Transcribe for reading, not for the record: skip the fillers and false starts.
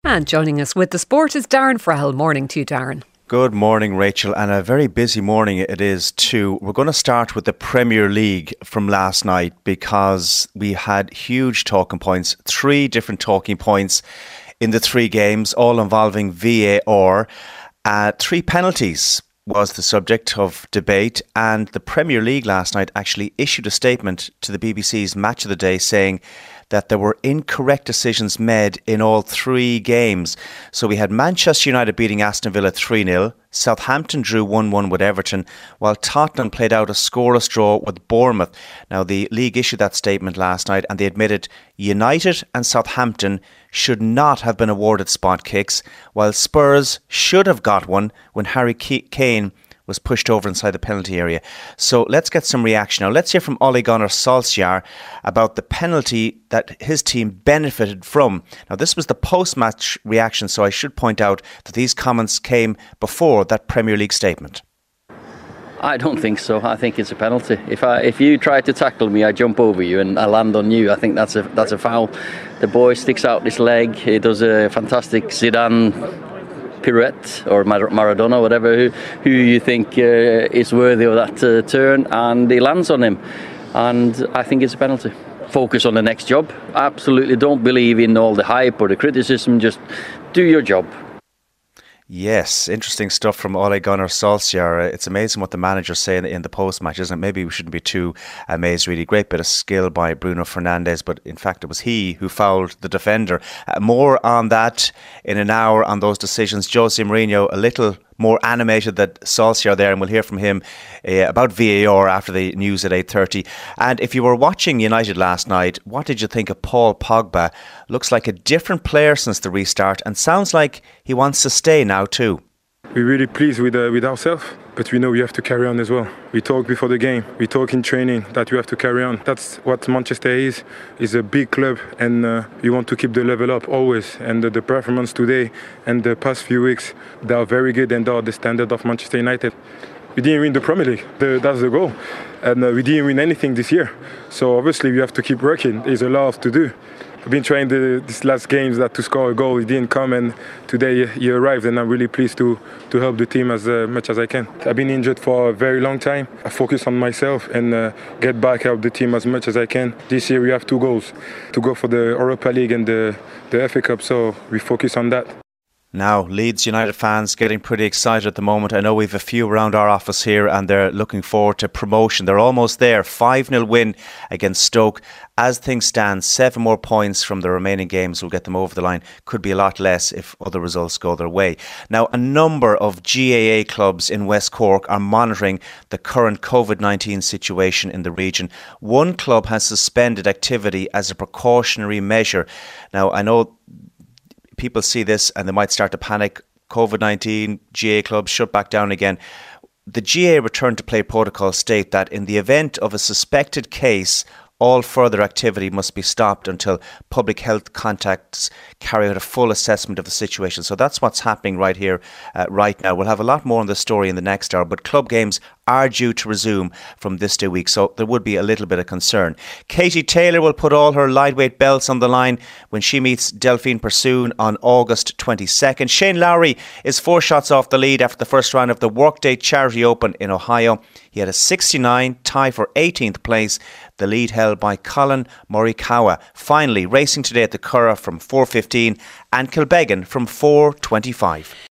And joining us with the sport is Darren Frahel. Morning to you, Darren. Good morning, Rachel, and a very busy morning it is too. We're going to start with the Premier League from last night because we had huge talking points, 3 different talking points in the 3 games, all involving VAR. 3 penalties was the subject of debate, and the Premier League last night actually issued a statement to the BBC's Match of the Day saying that there were incorrect decisions made in all 3 games. So we had Manchester United beating Aston Villa 3-0, Southampton drew 1-1 with Everton, while Tottenham played out a scoreless draw with Bournemouth. Now, the league issued that statement last night and they admitted United and Southampton should not have been awarded spot kicks, while Spurs should have got one when Harry Kane was pushed over inside the penalty area. So let's get some reaction now. Let's hear from Ole Gunnar Solskjaer about the penalty that his team benefited from. Now, this was the post-match reaction, so I should point out that these comments came before that Premier League statement. I don't think so. I think it's a penalty. If you try to tackle me, I jump over you and I land on you. I think that's a foul. The boy sticks out his leg. He does a fantastic Zidane pirouette or Maradona, whatever, who you think is worthy of that turn, and he lands on him, and I think it's a penalty. Focus on the next job. Absolutely don't believe in all the hype or the criticism, just do your job. Yes, interesting stuff from Ole Gunnar Solskjaer. It's amazing what the managers say in the post-match, isn't it? Maybe we shouldn't be too amazed, really. Great bit of skill by Bruno Fernandes, but in fact it was he who fouled the defender. More on that in an hour on those decisions. Jose Mourinho, a little more animated than Solskjaer there, and we'll hear from him about VAR after the news at 8:30. And if you were watching United last night, what did you think of Paul Pogba? Looks like a different player since the restart and sounds like he wants to stay now too. We're really pleased with ourselves, but we know we have to carry on as well. We talk before the game, we talk in training that we have to carry on. That's what Manchester is a big club, and we want to keep the level up always. And the performance today and the past few weeks, they are very good and they are the standard of Manchester United. We didn't win the Premier League, that's the goal. And we didn't win anything this year. So obviously we have to keep working, there's a lot to do. I've been trying these last games to score a goal. He didn't come, and today he arrived, and I'm really pleased to help the team as much as I can. I've been injured for a very long time. I focus on myself and get back, help the team as much as I can. This year we have 2 goals to go for the Europa League and the FA Cup, so we focus on that. Now, Leeds United fans getting pretty excited at the moment. I know we've a few around our office here and they're looking forward to promotion. They're almost there. 5-0 win against Stoke. As things stand, 7 more points from the remaining games will get them over the line. Could be a lot less if other results go their way. Now, a number of GAA clubs in West Cork are monitoring the current COVID-19 situation in the region. One club has suspended activity as a precautionary measure. Now, I know people see this and they might start to panic. COVID-19, GAA clubs shut back down again. The GAA return to play protocol state that in the event of a suspected case, all further activity must be stopped until public health contacts carry out a full assessment of the situation. So that's what's happening right here, right now. We'll have a lot more on the story in the next hour, but club games are due to resume from this day week, so there would be a little bit of concern. Katie Taylor will put all her lightweight belts on the line when she meets Delphine Persoon on August 22nd. Shane Lowry is 4 shots off the lead after the first round of the Workday Charity Open in Ohio. He had a 69, tie for 18th place, the lead held by Colin Morikawa. Finally, racing today at the Curragh from 4:15 and Kilbeggan from 4:25.